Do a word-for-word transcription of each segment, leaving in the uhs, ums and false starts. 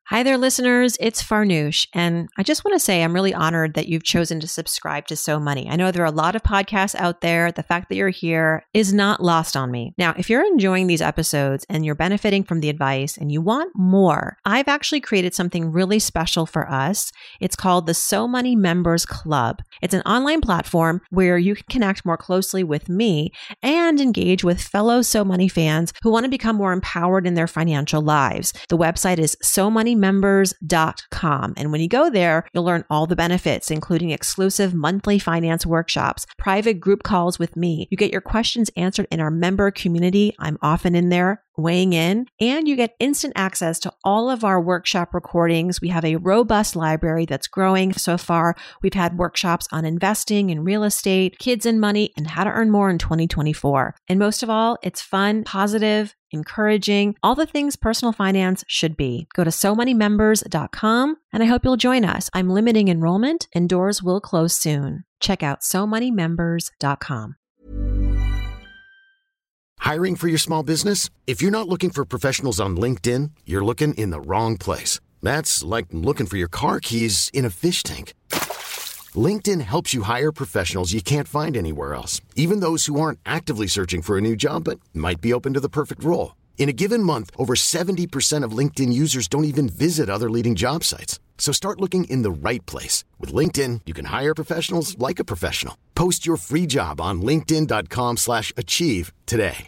Hi there, listeners. It's Farnoosh, and I just want to say I'm really honored that you've chosen to subscribe to So Money. I know there are a lot of podcasts out there. The fact that you're here is not lost on me. Now, if you're enjoying these episodes and you're benefiting from the advice and you want more, I've actually created something really special for us. It's called the So Money Members Club. It's an online platform where you can connect more closely with me and engage with fellow So Money fans who want to become more empowered in their financial lives. The website is so money members dot com. And when you go there, you'll learn all the benefits, including exclusive monthly finance workshops, private group calls with me. You get your questions answered in our member community. I'm often in there weighing in, and you get instant access to all of our workshop recordings. We have a robust library that's growing. So far, we've had workshops on investing in real estate, kids and money, and how to earn more in twenty twenty-four. And most of all, it's fun, positive, encouraging, all the things personal finance should be. Go to so money members dot com, and I hope you'll join us. I'm limiting enrollment, and doors will close soon. Check out so money members dot com. Hiring for your small business? If you're not looking for professionals on LinkedIn, you're looking in the wrong place. That's like looking for your car keys in a fish tank. LinkedIn helps you hire professionals you can't find anywhere else, even those who aren't actively searching for a new job but might be open to the perfect role. In a given month, over seventy percent of LinkedIn users don't even visit other leading job sites. So start looking in the right place. With LinkedIn, you can hire professionals like a professional. Post your free job on linkedin dot com slash achieve today.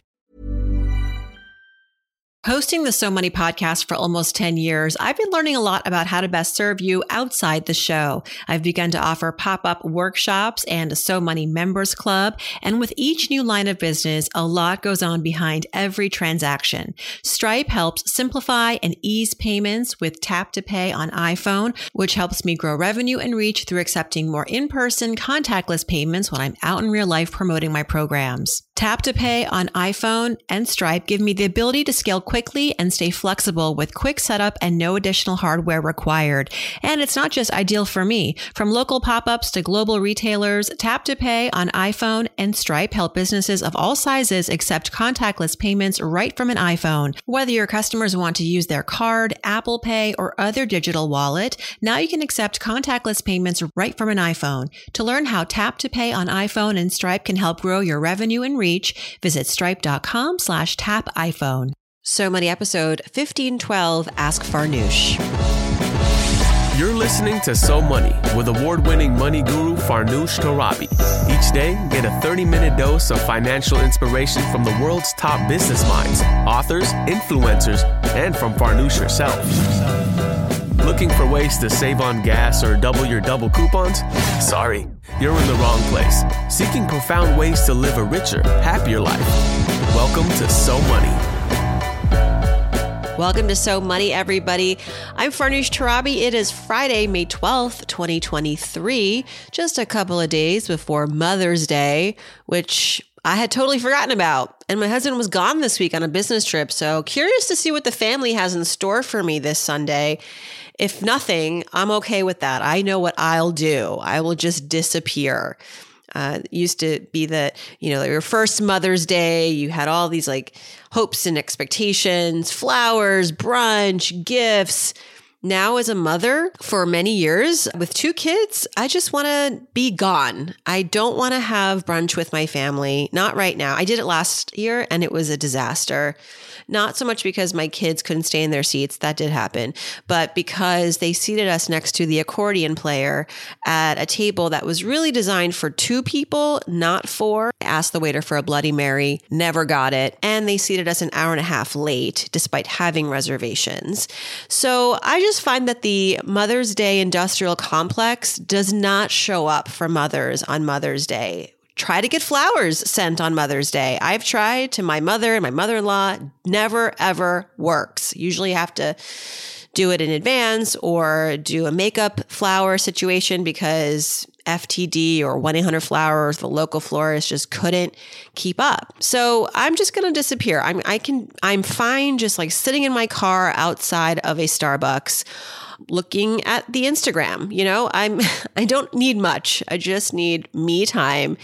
Hosting the So Money podcast for almost ten years, I've been learning a lot about how to best serve you outside the show. I've begun to offer pop-up workshops and a So Money Members Club. And with each new line of business, a lot goes on behind every transaction. Stripe helps simplify and ease payments with Tap to Pay on iPhone, which helps me grow revenue and reach through accepting more in-person contactless payments when I'm out in real life promoting my programs. Tap to Pay on iPhone and Stripe give me the ability to scale quickly and stay flexible with quick setup and no additional hardware required. And it's not just ideal for me. From local pop-ups to global retailers, Tap to Pay on iPhone and Stripe help businesses of all sizes accept contactless payments right from an iPhone. Whether your customers want to use their card, Apple Pay, or other digital wallet, now you can accept contactless payments right from an iPhone. To learn how Tap to Pay on iPhone and Stripe can help grow your revenue and reach, visit stripe dot com slash tap iPhone. So Money episode fifteen twelve, Ask Farnoosh. You're listening to So Money with award-winning money guru Farnoosh Torabi. Each day, get a thirty-minute dose of financial inspiration from the world's top business minds, authors, influencers, and from Farnoosh herself. Looking for ways to save on gas or double your double coupons? Sorry, you're in the wrong place. Seeking profound ways to live a richer, happier life. Welcome to So Money. Welcome to So Money, everybody. I'm Farnoosh Torabi. It is Friday, May twelfth, twenty twenty-three, just a couple of days before Mother's Day, which I had totally forgotten about. And my husband was gone this week on a business trip, so curious to see what the family has in store for me this Sunday. If nothing, I'm okay with that. I know what I'll do. I will just disappear. Uh, it used to be that, you know, your first Mother's Day, you had all these like hopes and expectations, flowers, brunch, gifts. Now as a mother for many years with two kids, I just want to be gone. I don't want to have brunch with my family. Not right now. I did it last year and it was a disaster. Not so much because my kids couldn't stay in their seats. That did happen. But because they seated us next to the accordion player at a table that was really designed for two people, not four. I asked the waiter for a Bloody Mary, never got it. And they seated us an hour and a half late despite having reservations. So I just find that the Mother's Day industrial complex does not show up for mothers on Mother's Day. Try to get flowers sent on Mother's Day. I've tried to my mother and my mother-in-law. Never, ever works. Usually have to do it in advance or do a makeup flower situation because F T D or one eight hundred flowers, the local florist just couldn't keep up. So I'm just going to disappear. I'm, I can, I'm fine just like sitting in my car outside of a Starbucks looking at the Instagram. You know, I'm, I don't need much. I just need me time.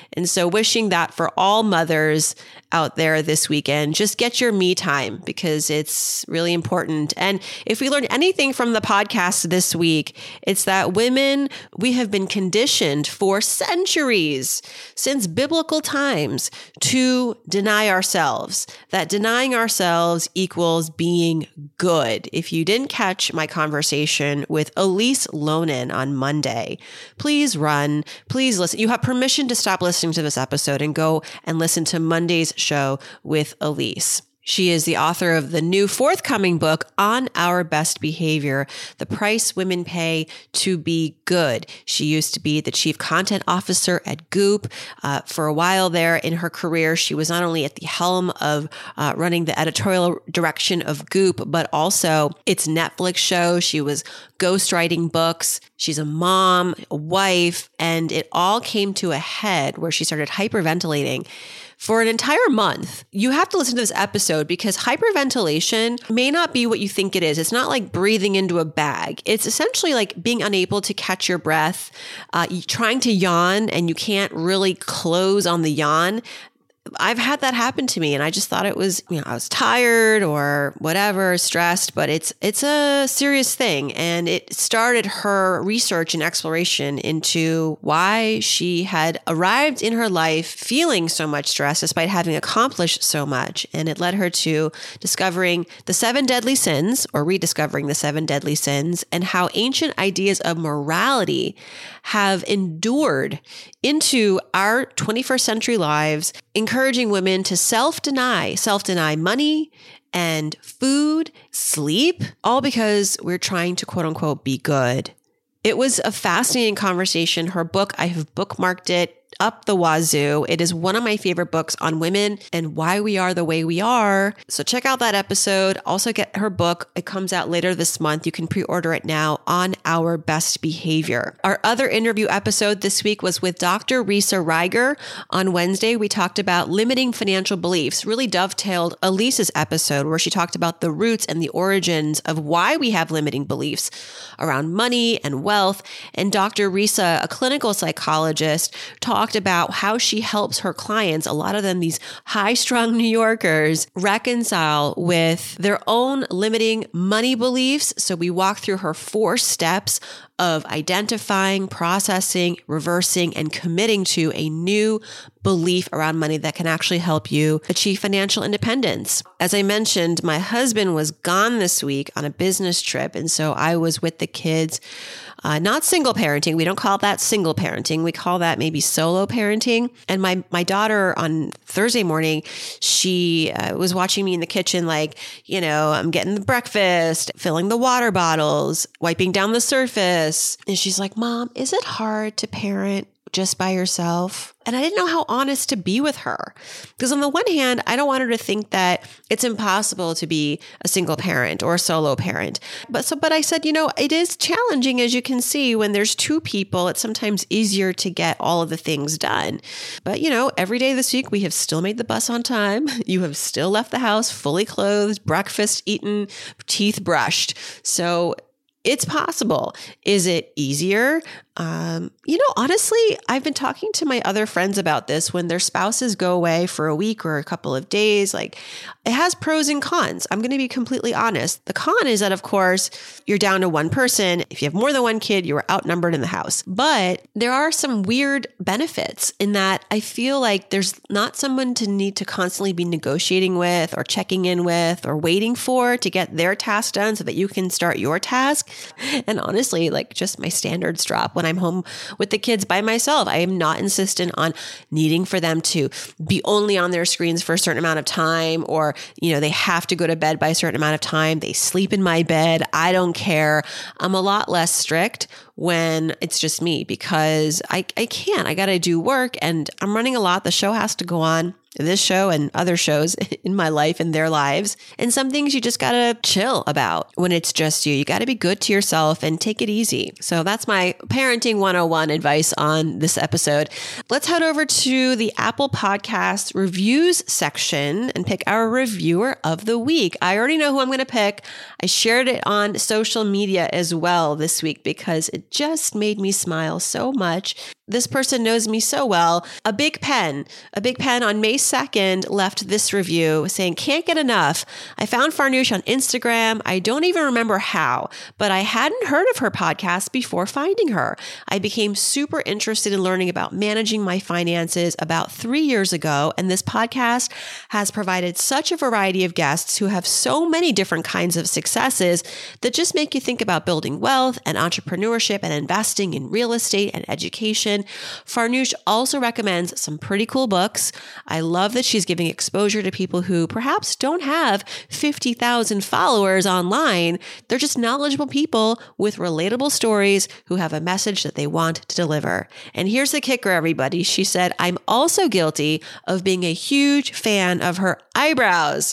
And so wishing that for all mothers out there this weekend. Just get your me time because it's really important. And if we learned anything from the podcast this week, it's that women, we have been conditioned for centuries, since biblical times, to deny ourselves. That denying ourselves equals being good. If you didn't catch my conversation with Elise Loehnen on Monday, please run, please listen. You have permission to stop listening to this episode and go and listen to Monday's show with Elise. She is the author of the new forthcoming book, On Our Best Behavior, The Price Women Pay to Be Good. She used to be the chief content officer at Goop. Uh, for a while there in her career, she was not only at the helm of uh, running the editorial direction of Goop, but also its Netflix show. She was ghostwriting books. She's a mom, a wife, and it all came to a head where she started hyperventilating for an entire month. You have to listen to this episode because hyperventilation may not be what you think it is. It's not like breathing into a bag. It's essentially like being unable to catch your breath, uh, trying to yawn and you can't really close on the yawn. I've had that happen to me and I just thought it was, you know, I was tired or whatever, stressed, but it's it's a serious thing. And it started her research and exploration into why she had arrived in her life feeling so much stress despite having accomplished so much. And it led her to discovering the seven deadly sins or rediscovering the seven deadly sins and how ancient ideas of morality have endured into our twenty-first century lives, encouraging women to self-deny, self-deny money and food, sleep, all because we're trying to quote unquote be good. It was a fascinating conversation. Her book, I have bookmarked it up the wazoo. It is one of my favorite books on women and why we are the way we are. So check out that episode. Also get her book. It comes out later this month. You can pre-order it now, On Our Best Behavior. Our other interview episode this week was with Doctor Risa Reiger. On Wednesday, we talked about limiting financial beliefs, really dovetailed Elise's episode where she talked about the roots and the origins of why we have limiting beliefs around money and wealth. And Doctor Risa, a clinical psychologist, talked about how she helps her clients, a lot of them these high-strung New Yorkers, reconcile with their own limiting money beliefs. So we walk through her four steps of identifying, processing, reversing, and committing to a new belief around money that can actually help you achieve financial independence. As I mentioned, my husband was gone this week on a business trip, and so I was with the kids. Uh, not single parenting. We don't call that single parenting. We call that maybe solo parenting. And my my daughter on Thursday morning, she uh, was watching me in the kitchen, like, you know, I'm getting the breakfast, filling the water bottles, wiping down the surface. And she's like, Mom, is it hard to parent just by yourself? And I didn't know how honest to be with her. Because on the one hand, I don't want her to think that it's impossible to be a single parent or a solo parent. But so, but I said, you know, it is challenging, as you can see, when there's two people, it's sometimes easier to get all of the things done. But, you know, every day this week, we have still made the bus on time. You have still left the house fully clothed, breakfast eaten, teeth brushed. So it's possible. Is it easier? Um, you know, honestly, I've been talking to my other friends about this when their spouses go away for a week or a couple of days. Like, it has pros and cons. I'm going to be completely honest. The con is that, of course, you're down to one person. If you have more than one kid, you are outnumbered in the house. But there are some weird benefits in that I feel like there's not someone to need to constantly be negotiating with or checking in with or waiting for to get their task done so that you can start your task. And honestly, like, just my standards drop when I'm home with the kids by myself. I am not insistent on needing for them to be only on their screens for a certain amount of time, or, you know, they have to go to bed by a certain amount of time. They sleep in my bed. I don't care. I'm a lot less strict when it's just me because I, I can't. I got to do work and I'm running a lot. The show has to go on. This show and other shows in my life and their lives. And some things you just got to chill about when it's just you. You got to be good to yourself and take it easy. So that's my parenting one oh one advice on this episode. Let's head over to the Apple Podcast reviews section and pick our reviewer of the week. I already know who I'm going to pick. I shared it on social media as well this week because it just made me smile so much. this person knows me so well. A Big Pen, a Big Pen on May second left this review saying, can't get enough. I found Farnoosh on Instagram. I don't even remember how, but I hadn't heard of her podcast before finding her. I became super interested in learning about managing my finances about three years ago, and this podcast has provided such a variety of guests who have so many different kinds of successes that just make you think about building wealth and entrepreneurship and investing in real estate and education. Farnoosh also recommends some pretty cool books. I love that she's giving exposure to people who perhaps don't have fifty thousand followers online. They're just knowledgeable people with relatable stories who have a message that they want to deliver. And here's the kicker, everybody. She said, I'm also guilty of being a huge fan of her eyebrows.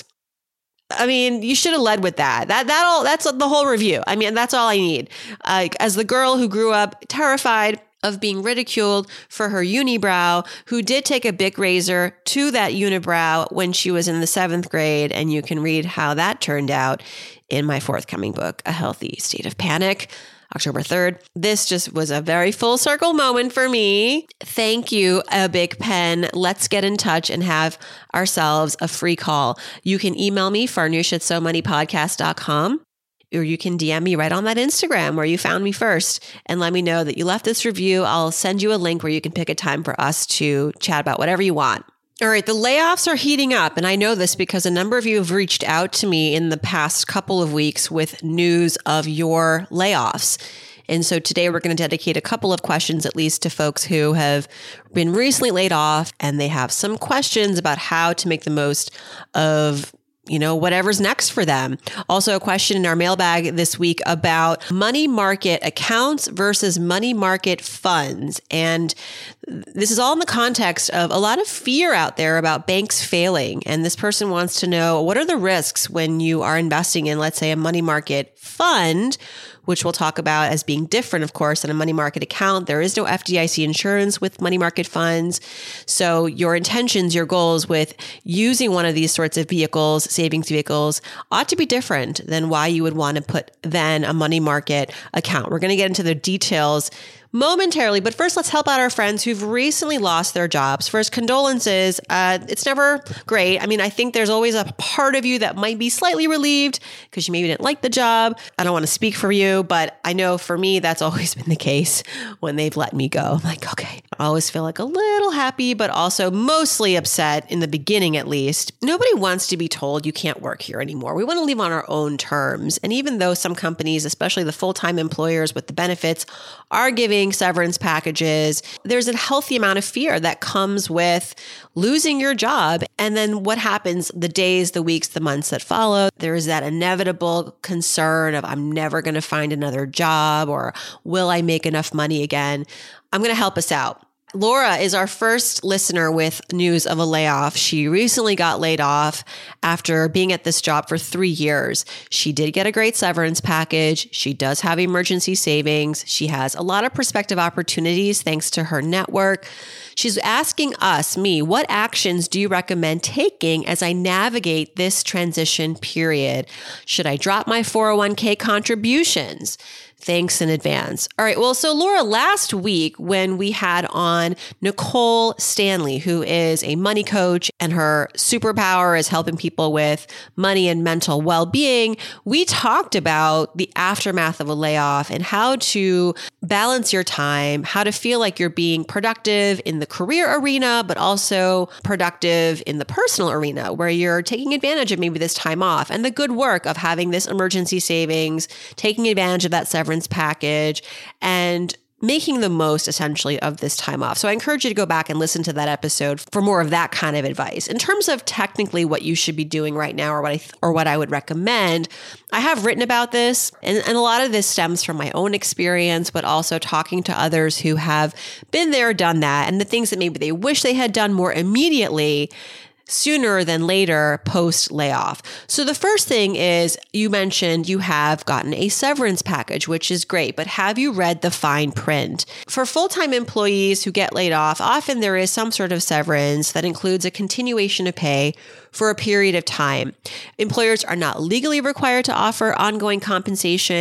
I mean, you should have led with that. That that all that's the whole review. I mean, that's all I need. Uh, as the girl who grew up terrified of being ridiculed for her unibrow, who did take a Bic razor to that unibrow when she was in the seventh grade, and you can read how that turned out in my forthcoming book, A Healthy State of Panic, October third. This just was a very full circle moment for me. Thank you, A Big Pen. Let's get in touch and have ourselves a free call. You can email me, farnoosh at so money podcast dot com, or you can D M me right on that Instagram where you found me first and let me know that you left this review. I'll send you a link where you can pick a time for us to chat about whatever you want. All right, the layoffs are heating up, and I know this because a number of you have reached out to me in the past couple of weeks with news of your layoffs. And so today we're going to dedicate a couple of questions at least to folks who have been recently laid off, and they have some questions about how to make the most of, you know, whatever's next for them. Also, a question in our mailbag this week about money market accounts versus money market funds. And this is all in the context of a lot of fear out there about banks failing. And this person wants to know, what are the risks when you are investing in, let's say, a money market fund, which we'll talk about as being different, of course, than a money market account. There is no F D I C insurance with money market funds. So your intentions, your goals with using one of these sorts of vehicles, savings vehicles, ought to be different than why you would want to put then a money market account. We're going to get into the details momentarily, but first let's help out our friends who've recently lost their jobs. First, condolences. Uh, it's never great. I mean, I think there's always a part of you that might be slightly relieved because you maybe didn't like the job. I don't want to speak for you, but I know for me, that's always been the case when they've let me go. I'm like, okay, I always feel like a little happy, but also mostly upset in the beginning, at least. Nobody wants to be told you can't work here anymore. We want to leave on our own terms. And even though some companies, especially the full-time employers with the benefits, are giving severance packages, there's a healthy amount of fear that comes with losing your job. And then what happens the days, the weeks, the months that follow? There is that inevitable concern of, I'm never going to find another job, or will I make enough money again? I'm going to help us out. Laura is our first listener with news of a layoff. She recently got laid off after being at this job for three years. She did get a great severance package. She does have emergency savings. She has a lot of prospective opportunities thanks to her network. She's asking us, me, what actions do you recommend taking as I navigate this transition period? Should I drop my four oh one k contributions? Thanks in advance. All right. Well, so Laura, last week when we had on Nicole Stanley, who is a money coach and her superpower is helping people with money and mental well-being, we talked about the aftermath of a layoff and how to balance your time, how to feel like you're being productive in the career arena, but also productive in the personal arena where you're taking advantage of maybe this time off and the good work of having this emergency savings, taking advantage of that severance package, and making the most essentially of this time off. So I encourage you to go back and listen to that episode for more of that kind of advice. In terms of technically what you should be doing right now, or what I th- or what I would recommend, I have written about this, and, and a lot of this stems from my own experience, but also talking to others who have been there, done that, and the things that maybe they wish they had done more immediately sooner than later post layoff. So the first thing is, you mentioned you have gotten a severance package, which is great, but have you read the fine print? For full-time employees who get laid off, often there is some sort of severance that includes a continuation of pay for a period of time. Employers are not legally required to offer ongoing compensation,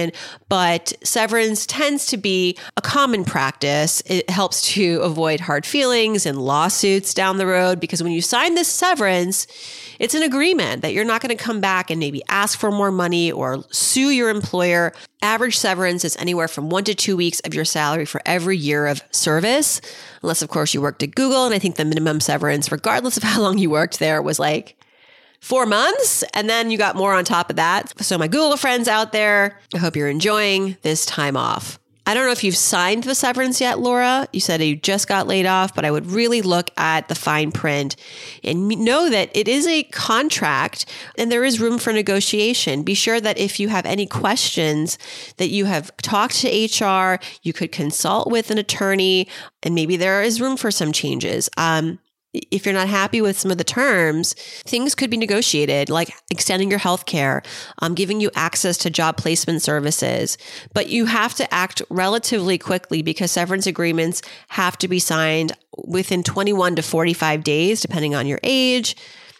but severance tends to be a common practice. It helps to avoid hard feelings and lawsuits down the road, because when you sign this severance, it's an agreement that you're not going to come back and maybe ask for more money or sue your employer. Average severance is anywhere from one to two weeks of your salary for every year of service, unless, of course, you worked at Google. And I think the minimum severance, regardless of how long you worked there, was like four months. And then you got more on top of that. So my Google friends out there, I hope you're enjoying this time off. I don't know if you've signed the severance yet, Laura. You said you just got laid off, but I would really look at the fine print and know that it is a contract and there is room for negotiation. Be sure that if you have any questions that you have talked to H R, you could consult with an attorney, and maybe there is room for some changes. Um, If you're not happy with some of the terms, things could be negotiated, like extending your health care, um, giving you access to job placement services. But you have to act relatively quickly because severance agreements have to be signed within twenty-one to forty-five days, depending on your age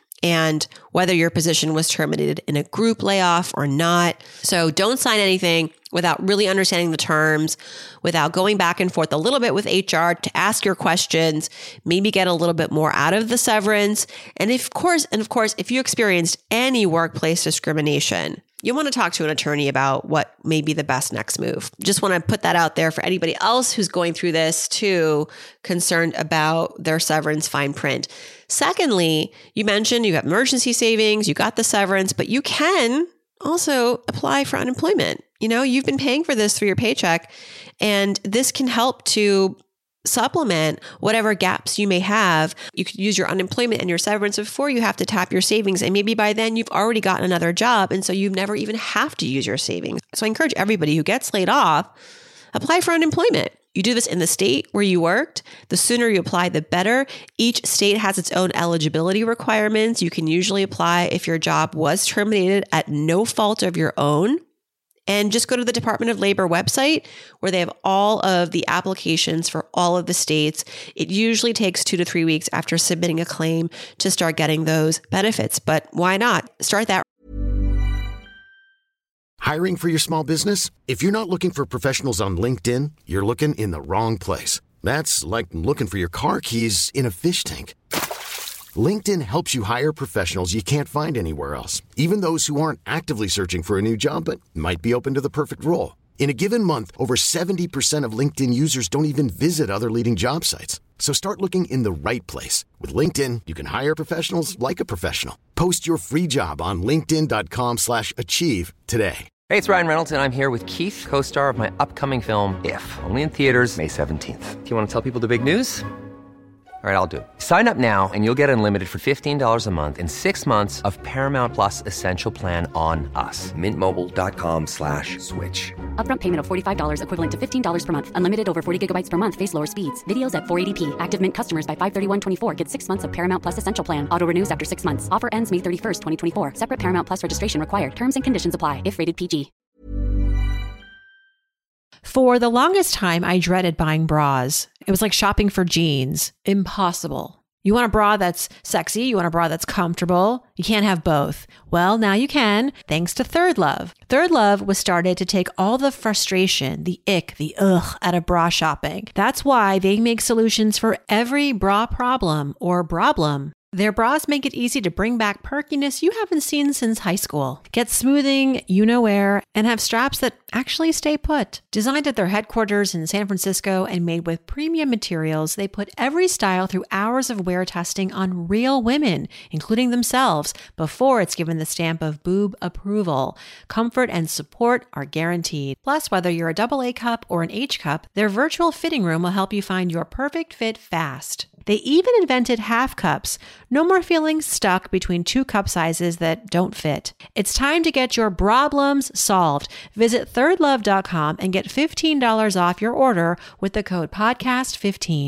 and whether your position was terminated in a group layoff or not. So don't sign anything without really understanding the terms, without going back and forth a little bit with H R to ask your questions, maybe get a little bit more out of the severance. And if, of course, and of course, if you experienced any workplace discrimination, you want to talk to an attorney about what may be the best next move. Just want to put that out there for anybody else who's going through this too, concerned about their severance fine print. Secondly, you mentioned you have emergency savings, you got the severance, but you can also apply for unemployment. You know, you've been paying for this through your paycheck, and this can help to supplement whatever gaps you may have. You could use your unemployment and your severance before you have to tap your savings. And maybe by then you've already gotten another job. And so you never even have to use your savings. So I encourage everybody who gets laid off, apply for unemployment. You do this in the state where you worked. The sooner you apply, the better. Each state has its own eligibility requirements. You can usually apply if your job was terminated at no fault of your own. And just go to the Department of Labor website where they have all of the applications for all of the states. It usually takes two to three weeks after submitting a claim to start getting those benefits. But why not? Start that. Hiring for your small business? If you're not looking for professionals on LinkedIn, you're looking in the wrong place. That's like looking for your car keys in a fish tank. LinkedIn helps you hire professionals you can't find anywhere else, even those who aren't actively searching for a new job but might be open to the perfect role. In a given month, over seventy percent of LinkedIn users don't even visit other leading job sites. So start looking in the right place. With LinkedIn, you can hire professionals like a professional. Post your free job on linkedin dot com slash achieve today. Hey, it's Ryan Reynolds, and I'm here with Keith, co-star of my upcoming film, If, only in theaters May seventeenth. Do you want to tell people the big news? All right, I'll do it. Sign up now and you'll get unlimited for fifteen dollars a month and six months of Paramount Plus Essential Plan on us. Mint Mobile dot com slash switch. Upfront payment of forty-five dollars equivalent to fifteen dollars per month. Unlimited over forty gigabytes per month. Face lower speeds. Videos at four eighty p. Active Mint customers by five thirty-one twenty-four get six months of Paramount Plus Essential Plan. Auto renews after six months. Offer ends May thirty-first, twenty twenty-four. Separate Paramount Plus registration required. Terms and conditions apply if rated P G. For the longest time, I dreaded buying bras. It was like shopping for jeans. Impossible. You want a bra that's sexy. You want a bra that's comfortable. You can't have both. Well, now you can, thanks to Third Love. Third Love was started to take all the frustration, the ick, the ugh out of bra shopping. That's why they make solutions for every bra problem or problem. Their bras make it easy to bring back perkiness you haven't seen since high school. Get smoothing, you-know-where, and have straps that actually stay put. Designed at their headquarters in San Francisco and made with premium materials, they put every style through hours of wear testing on real women, including themselves, before it's given the stamp of boob approval. Comfort and support are guaranteed. Plus, whether you're a double A cup or an H cup, their virtual fitting room will help you find your perfect fit fast. They even invented half cups. No more feeling stuck between two cup sizes that don't fit. It's time to get your problems solved. Visit third love dot com and get fifteen dollars off your order with the code podcast fifteen.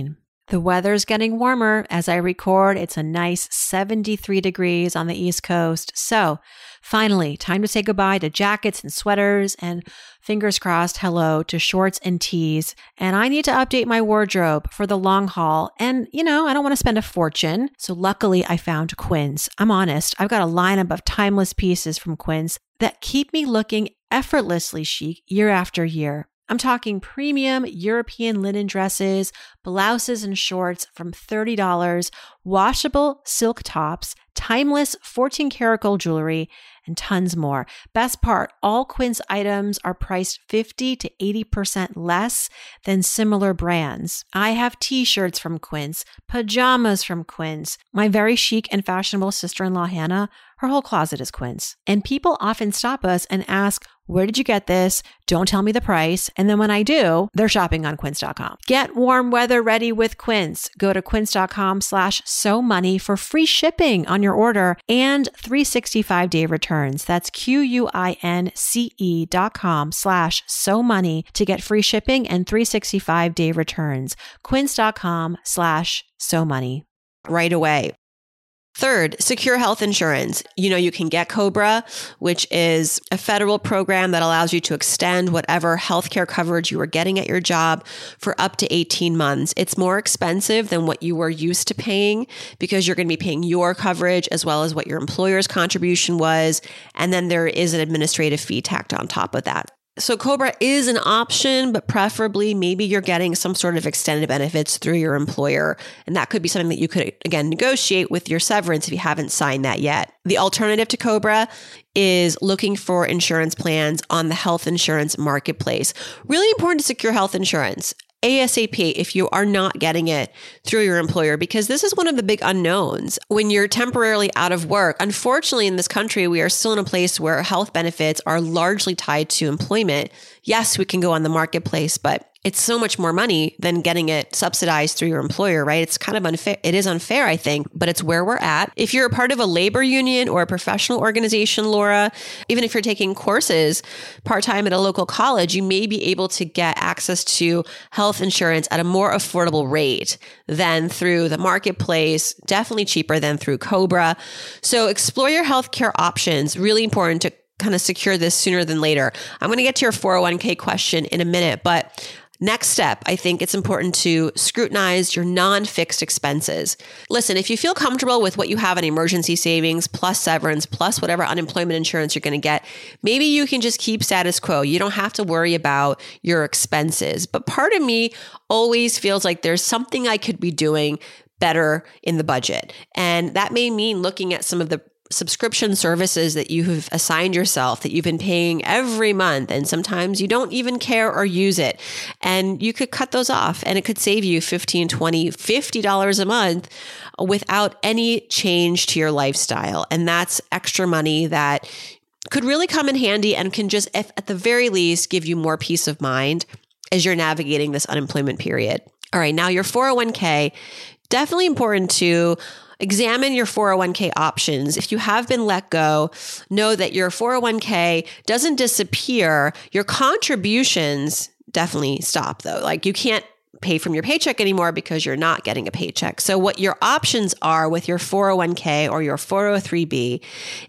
The weather's getting warmer. As I record, it's a nice seventy-three degrees on the East Coast. So finally, time to say goodbye to jackets and sweaters and fingers crossed, hello to shorts and tees. And I need to update my wardrobe for the long haul. And, you know, I don't want to spend a fortune. So luckily I found Quince. I'm honest. I've got a lineup of timeless pieces from Quince that keep me looking effortlessly chic year after year. I'm talking premium European linen dresses, blouses and shorts from thirty dollars, washable silk tops, timeless fourteen karat gold jewelry, and tons more. Best part, all Quince items are priced fifty to eighty percent less than similar brands. I have t-shirts from Quince, pajamas from Quince. My very chic and fashionable sister-in-law, Hannah, her whole closet is Quince. And people often stop us and ask, where did you get this? Don't tell me the price. And then when I do, they're shopping on quince dot com. Get warm weather ready with Quince. Go to quince dot com slash so money for free shipping on your order and three hundred sixty-five day returns. That's Q-U-I-N-C-E dot com slash so money to get free shipping and three hundred sixty-five day returns. Quince dot com slash so money. Right away. Third, secure health insurance. You know, you can get COBRA, which is a federal program that allows you to extend whatever healthcare coverage you were getting at your job for up to eighteen months. It's more expensive than what you were used to paying because you're going to be paying your coverage as well as what your employer's contribution was. And then there is an administrative fee tacked on top of that. So COBRA is an option, but preferably maybe you're getting some sort of extended benefits through your employer. And that could be something that you could, again, negotiate with your severance if you haven't signed that yet. The alternative to COBRA is looking for insurance plans on the health insurance marketplace. Really important to secure health insurance ASAP if you are not getting it through your employer, because this is one of the big unknowns. When you're temporarily out of work, unfortunately in this country, we are still in a place where health benefits are largely tied to employment. Yes, we can go on the marketplace, but it's so much more money than getting it subsidized through your employer, right? It's kind of unfair. It is unfair, I think, but it's where we're at. If you're a part of a labor union or a professional organization, Laura, even if you're taking courses part-time at a local college, you may be able to get access to health insurance at a more affordable rate than through the marketplace, definitely cheaper than through COBRA. So explore your healthcare options. Really important to kind of secure this sooner than later. I'm going to get to your four oh one k question in a minute, but next step, I think it's important to scrutinize your non-fixed expenses. Listen, if you feel comfortable with what you have in emergency savings, plus severance, plus whatever unemployment insurance you're going to get, maybe you can just keep status quo. You don't have to worry about your expenses. But part of me always feels like there's something I could be doing better in the budget. And that may mean looking at some of the subscription services that you have assigned yourself that you've been paying every month. And sometimes you don't even care or use it. And you could cut those off and it could save you fifteen, twenty, fifty dollars a month without any change to your lifestyle. And that's extra money that could really come in handy and can just, if, at the very least, give you more peace of mind as you're navigating this unemployment period. All right, now your four oh one k, definitely important to examine your four oh one k options. If you have been let go, know that your four oh one k doesn't disappear. Your contributions definitely stop though. Like you can't pay from your paycheck anymore because you're not getting a paycheck. So what your options are with your four oh one k or your four oh three b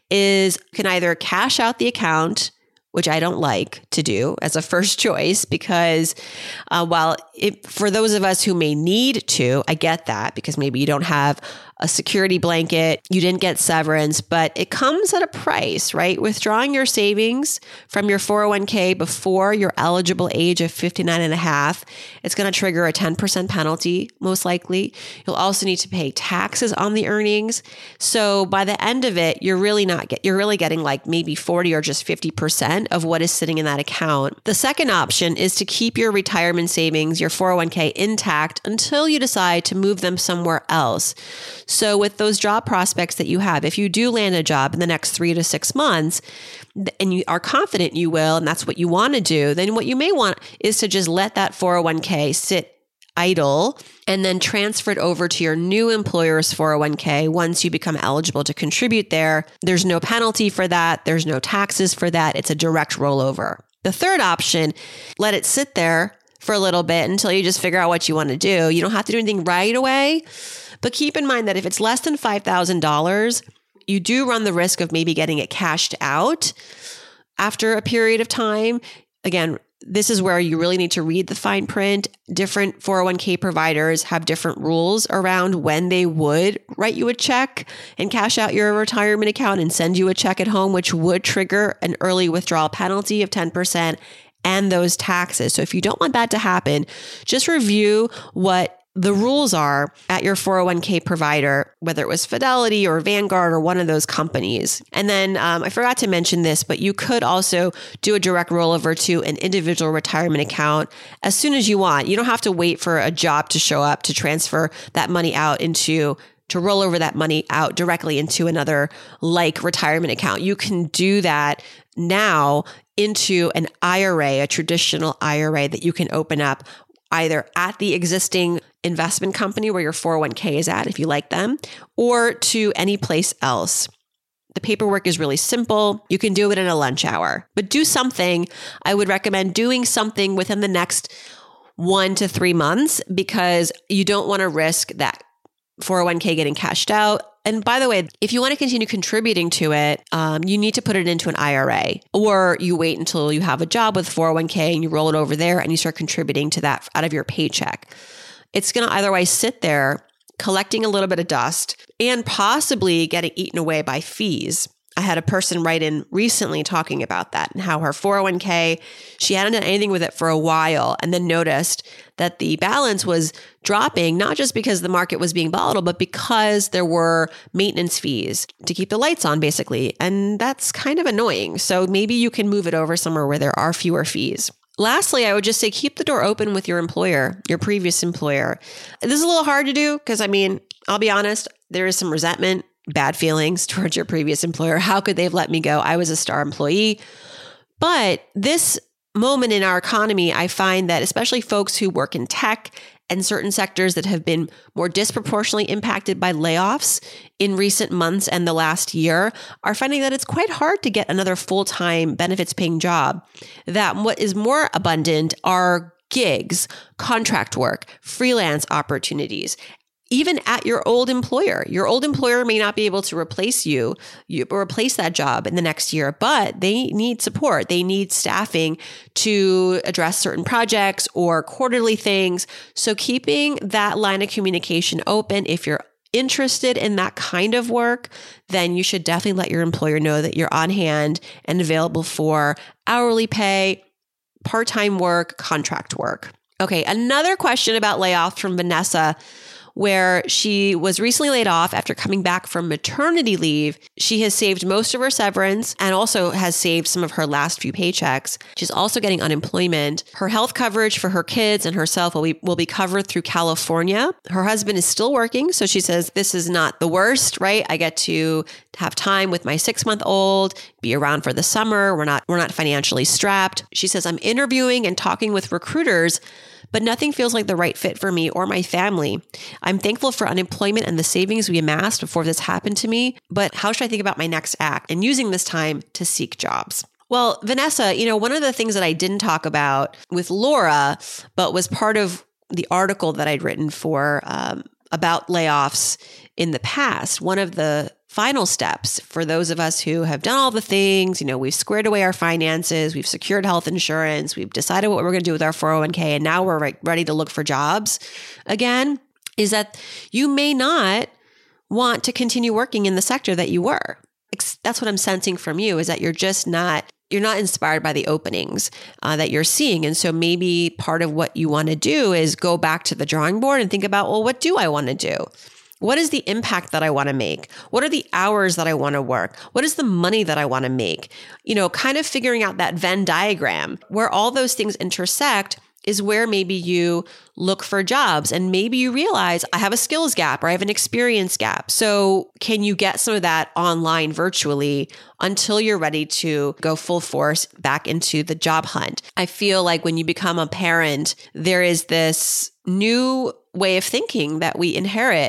is you can either cash out the account, which I don't like to do as a first choice because uh, while it, for those of us who may need to, I get that because maybe you don't have a security blanket, you didn't get severance, but it comes at a price, right? Withdrawing your savings from your four oh one k before your eligible age of fifty-nine and a half, it's going to trigger a ten percent penalty, most likely. You'll also need to pay taxes on the earnings. So by the end of it, you're really not get, you're really getting like maybe forty or just fifty percent of what is sitting in that account. The second option is to keep your retirement savings, your four oh one k intact until you decide to move them somewhere else. So with those job prospects that you have, if you do land a job in the next three to six months and you are confident you will, and that's what you want to do, then what you may want is to just let that four oh one k sit idle and then transfer it over to your new employer's four oh one k once you become eligible to contribute there. There's no penalty for that. There's no taxes for that. It's a direct rollover. The third option, let it sit there for a little bit until you just figure out what you want to do. You don't have to do anything right away, but keep in mind that if it's less than five thousand dollars, you do run the risk of maybe getting it cashed out after a period of time. Again, this is where you really need to read the fine print. Different four oh one k providers have different rules around when they would write you a check and cash out your retirement account and send you a check at home, which would trigger an early withdrawal penalty of ten percent and those taxes. So if you don't want that to happen, just review what the rules are at your four oh one k provider, whether it was Fidelity or Vanguard or one of those companies. And then um, I forgot to mention this, but you could also do a direct rollover to an individual retirement account as soon as you want. You don't have to wait for a job to show up to transfer that money out into to roll over that money out directly into another like retirement account. You can do that now into an I R A, a traditional I R A that you can open up either at the existing investment company where your four oh one k is at, if you like them, or to any place else. The paperwork is really simple. You can do it in a lunch hour, but do something. I would recommend doing something within the next one to three months because you don't want to risk that four oh one k getting cashed out. And by the way, if you want to continue contributing to it, um, you need to put it into an I R A, or you wait until you have a job with four oh one k and you roll it over there and you start contributing to that out of your paycheck. It's going to otherwise sit there collecting a little bit of dust and possibly getting eaten away by fees. I had a person write in recently talking about that and how her four oh one k, she hadn't done anything with it for a while and then noticed that the balance was dropping, not just because the market was being volatile, but because there were maintenance fees to keep the lights on, basically. And that's kind of annoying. So maybe you can move it over somewhere where there are fewer fees. Lastly, I would just say keep the door open with your employer, your previous employer. This is a little hard to do because, I mean, I'll be honest, there is some resentment, bad feelings towards your previous employer. How could they have let me go? I was a star employee. But this moment in our economy, I find that especially folks who work in tech and certain sectors that have been more disproportionately impacted by layoffs in recent months and the last year are finding that it's quite hard to get another full-time benefits paying job. That what is more abundant are gigs, contract work, freelance opportunities. Even at your old employer, your old employer may not be able to replace you, you replace that job in the next year, but they need support. They need staffing to address certain projects or quarterly things. So keeping that line of communication open, if you're interested in that kind of work, then you should definitely let your employer know that you're on hand and available for hourly pay, part-time work, contract work. Okay, another question about layoffs from Vanessa, where she was recently laid off after coming back from maternity leave. She has saved most of her severance and also has saved some of her last few paychecks. She's also getting unemployment. Her health coverage for her kids and herself will be, will be covered through California. Her husband is still working, so she says, this is not the worst, right? I get to have time with my six-month-old, be around for the summer. We're not, we're not financially strapped. She says, I'm interviewing and talking with recruiters, but nothing feels like the right fit for me or my family. I'm thankful for unemployment and the savings we amassed before this happened to me, but how should I think about my next act and using this time to seek jobs? Well, Vanessa, you know, one of the things that I didn't talk about with Laura, but was part of the article that I'd written for um, about layoffs in the past, one of the final steps for those of us who have done all the things, you know, we've squared away our finances, we've secured health insurance, we've decided what we're going to do with our four oh one k, and now we're re- ready to look for jobs again, is that you may not want to continue working in the sector that you were. That's what I'm sensing from you, is that you're just not, you're not inspired by the openings uh, that you're seeing. And so maybe part of what you want to do is go back to the drawing board and think about, well, what do I want to do? What is the impact that I want to make? What are the hours that I want to work? What is the money that I want to make? You know, kind of figuring out that Venn diagram where all those things intersect is where maybe you look for jobs and maybe you realize I have a skills gap or I have an experience gap. So can you get some of that online virtually until you're ready to go full force back into the job hunt? I feel like when you become a parent, there is this new way of thinking that we inherit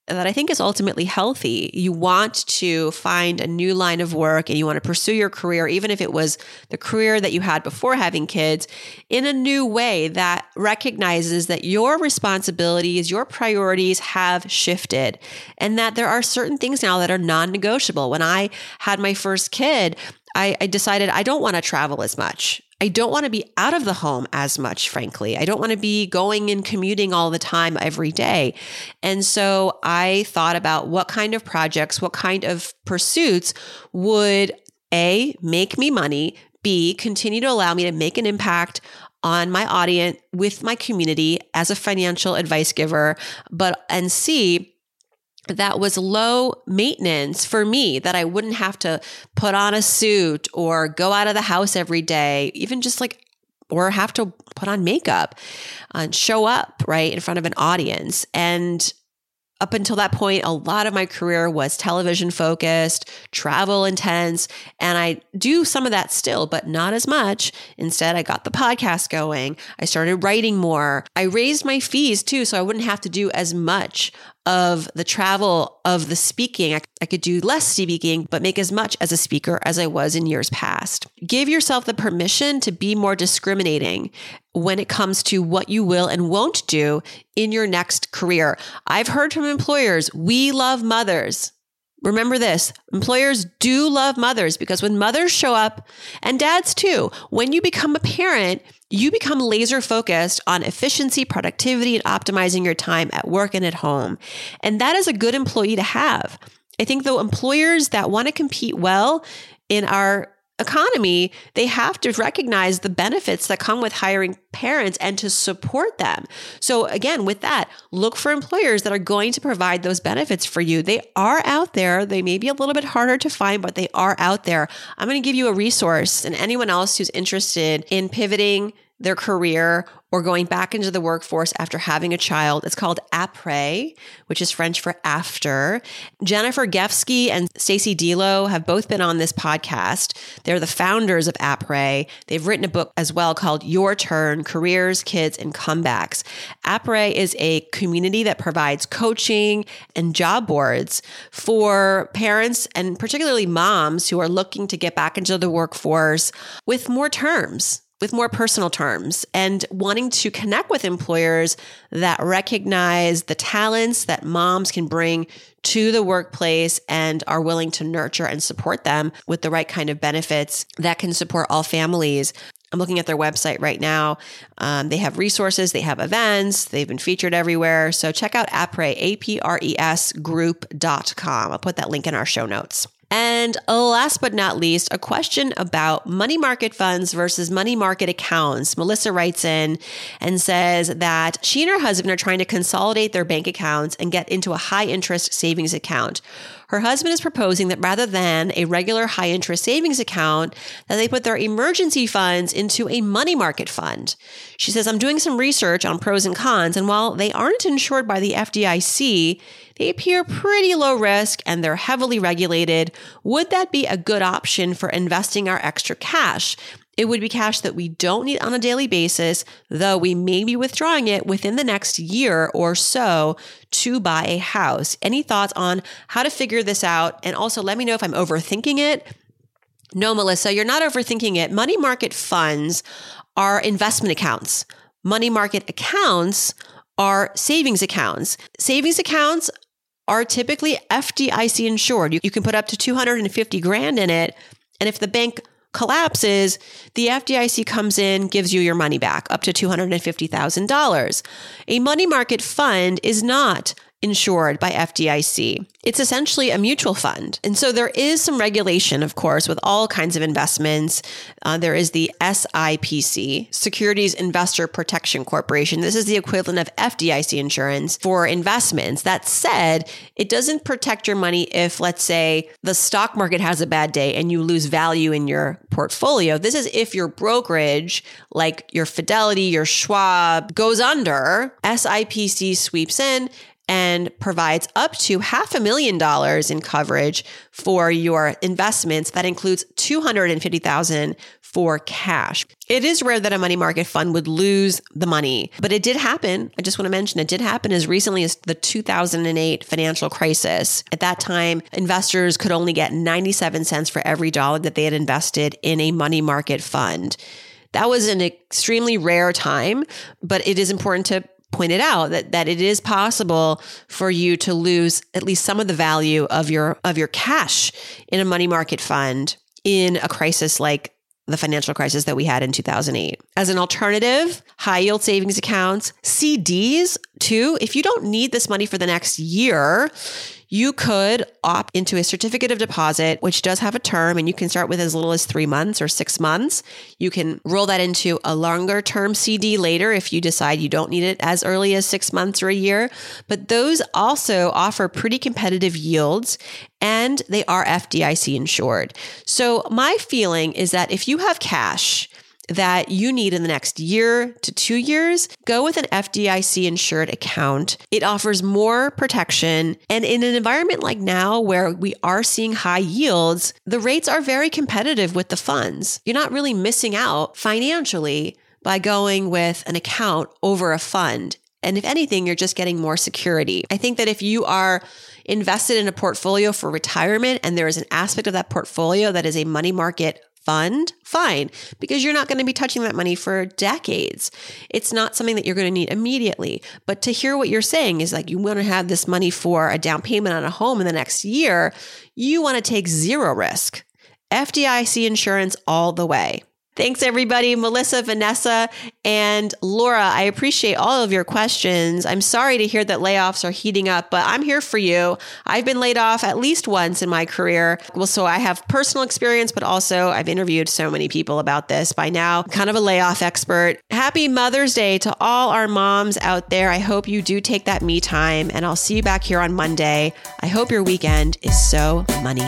that I think is ultimately healthy. You want to find a new line of work and you want to pursue your career, even if it was the career that you had before having kids, in a new way that recognizes that your responsibilities, your priorities have shifted, and that there are certain things now that are non-negotiable. When I had my first kid, I, I decided I don't want to travel as much. I don't want to be out of the home as much, frankly. I don't want to be going and commuting all the time every day. And so I thought about what kind of projects, what kind of pursuits would A, make me money, B, continue to allow me to make an impact on my audience with my community as a financial advice giver, but and C, that was low maintenance for me, that I wouldn't have to put on a suit or go out of the house every day, even just like, or have to put on makeup and show up right in front of an audience. And up until that point, a lot of my career was television focused, travel intense, and I do some of that still, but not as much. Instead, I got the podcast going. I started writing more. I raised my fees too, so I wouldn't have to do as much of the travel, of the speaking. I, I could do less speaking, but make as much as a speaker as I was in years past. Give yourself the permission to be more discriminating when it comes to what you will and won't do in your next career. I've heard from employers, we love mothers. Remember this, employers do love mothers because when mothers show up, and dads too, when you become a parent, you become laser focused on efficiency, productivity, and optimizing your time at work and at home. And that is a good employee to have. I think though employers that want to compete well in our economy, they have to recognize the benefits that come with hiring parents and to support them. So again, with that, look for employers that are going to provide those benefits for you. They are out there. They may be a little bit harder to find, but they are out there. I'm going to give you a resource, and anyone else who's interested in pivoting their career or going back into the workforce after having a child. It's called Après, which is French for after. Jennifer Gefsky and Stacey Delo have both been on this podcast. They're the founders of Après. They've written a book as well called Your Turn, Careers, Kids, and Comebacks. Après is a community that provides coaching and job boards for parents and particularly moms who are looking to get back into the workforce with more terms, with more personal terms, and wanting to connect with employers that recognize the talents that moms can bring to the workplace and are willing to nurture and support them with the right kind of benefits that can support all families. I'm looking at their website right now. Um, they have resources, they have events, they've been featured everywhere. So check out Après, A P R E S group dot com. I'll put that link in our show notes. And last but not least, a question about money market funds versus money market accounts. Melissa writes in and says that she and her husband are trying to consolidate their bank accounts and get into a high interest savings account. Her husband is proposing that rather than a regular high interest savings account, that they put their emergency funds into a money market fund. She says, I'm doing some research on pros and cons, and while they aren't insured by the F D I C, they appear pretty low risk and they're heavily regulated. Would that be a good option for investing our extra cash? It would be cash that we don't need on a daily basis, though we may be withdrawing it within the next year or so to buy a house. Any thoughts on how to figure this out? And also let me know if I'm overthinking it. No, Melissa, you're not overthinking it. Money market funds are investment accounts. Money market accounts are savings accounts. Savings accounts are typically F D I C insured. You, you can put up to two hundred fifty grand in it. And if the bank collapses, the F D I C comes in, gives you your money back up to two hundred fifty thousand dollars. A money market fund is not insured by F D I C. It's essentially a mutual fund. And so there is some regulation, of course, with all kinds of investments. Uh, there is the S I P C, Securities Investor Protection Corporation. This is the equivalent of F D I C insurance for investments. That said, it doesn't protect your money if, let's say, the stock market has a bad day and you lose value in your portfolio. This is if your brokerage, like your Fidelity, your Schwab, goes under. S I P C sweeps in and provides up to half a million dollars in coverage for your investments. That includes two hundred fifty thousand dollars for cash. It is rare that a money market fund would lose the money, but it did happen. I just want to mention it did happen as recently as the two thousand eight financial crisis. At that time, investors could only get ninety-seven cents for every dollar that they had invested in a money market fund. That was an extremely rare time, but it is important to point it out that, that it is possible for you to lose at least some of the value of your, of your cash in a money market fund in a crisis like the financial crisis that we had in two thousand eight. As an alternative, high yield savings accounts, C Ds too. If you don't need this money for the next year, you could opt into a certificate of deposit, which does have a term, and you can start with as little as three months or six months. You can roll that into a longer term C D later if you decide you don't need it as early as six months or a year. But those also offer pretty competitive yields, and they are F D I C insured. So my feeling is that if you have cash that you need in the next year to two years, go with an F D I C insured account. It offers more protection. And in an environment like now where we are seeing high yields, the rates are very competitive with the funds. You're not really missing out financially by going with an account over a fund. And if anything, you're just getting more security. I think that if you are invested in a portfolio for retirement and there is an aspect of that portfolio that is a money market fund, fine, because you're not going to be touching that money for decades. It's not something that you're going to need immediately. But to hear what you're saying is like you want to have this money for a down payment on a home in the next year, you want to take zero risk. F D I C insurance all the way. Thanks, everybody. Melissa, Vanessa, and Laura, I appreciate all of your questions. I'm sorry to hear that layoffs are heating up, but I'm here for you. I've been laid off at least once in my career. Well, so I have personal experience, but also I've interviewed so many people about this. By now, kind of a layoff expert. Happy Mother's Day to all our moms out there. I hope you do take that me time, and I'll see you back here on Monday. I hope your weekend is so money.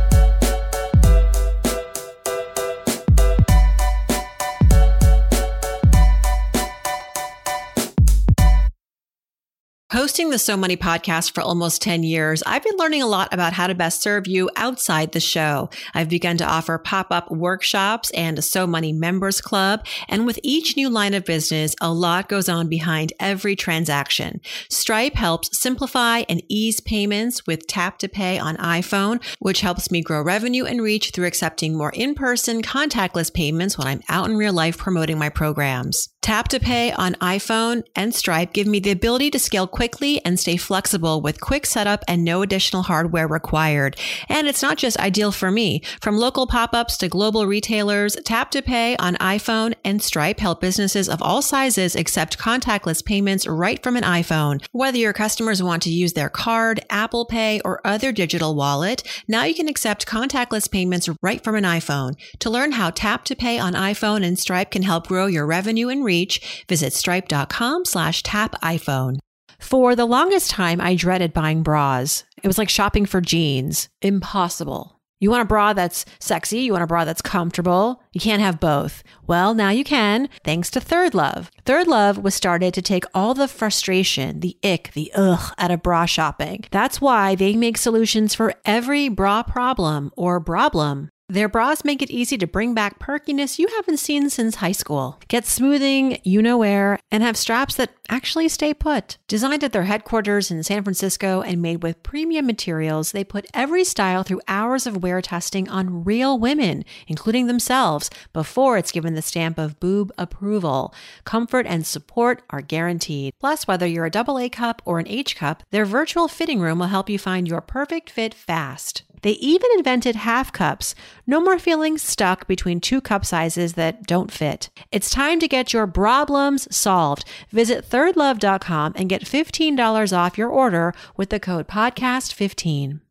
Hosting the So Money podcast for almost ten years, I've been learning a lot about how to best serve you outside the show. I've begun to offer pop-up workshops and a So Money members club. And with each new line of business, a lot goes on behind every transaction. Stripe helps simplify and ease payments with Tap to Pay on iPhone, which helps me grow revenue and reach through accepting more in-person contactless payments when I'm out in real life promoting my programs. Tap to Pay on iPhone and Stripe give me the ability to scale quickly and stay flexible with quick setup and no additional hardware required. And it's not just ideal for me. From local pop-ups to global retailers, Tap to Pay on iPhone and Stripe help businesses of all sizes accept contactless payments right from an iPhone. Whether your customers want to use their card, Apple Pay, or other digital wallet, now you can accept contactless payments right from an iPhone. To learn how Tap to Pay on iPhone and Stripe can help grow your revenue and reach, visit stripe.com slash tap iPhone. For the longest time, I dreaded buying bras. It was like shopping for jeans. Impossible. You want a bra that's sexy. You want a bra that's comfortable. You can't have both. Well, now you can, thanks to Third Love. Third Love was started to take all the frustration, the ick, the ugh out of bra shopping. That's why they make solutions for every bra problem or problem. Their bras make it easy to bring back perkiness you haven't seen since high school. Get smoothing, you-know-where, and have straps that actually stay put. Designed at their headquarters in San Francisco and made with premium materials, they put every style through hours of wear testing on real women, including themselves, before it's given the stamp of boob approval. Comfort and support are guaranteed. Plus, whether you're a double A cup or an H cup, their virtual fitting room will help you find your perfect fit fast. They even invented half cups. No more feeling stuck between two cup sizes that don't fit. It's time to get your problems solved. Visit third love dot com and get fifteen dollars off your order with the code podcast fifteen.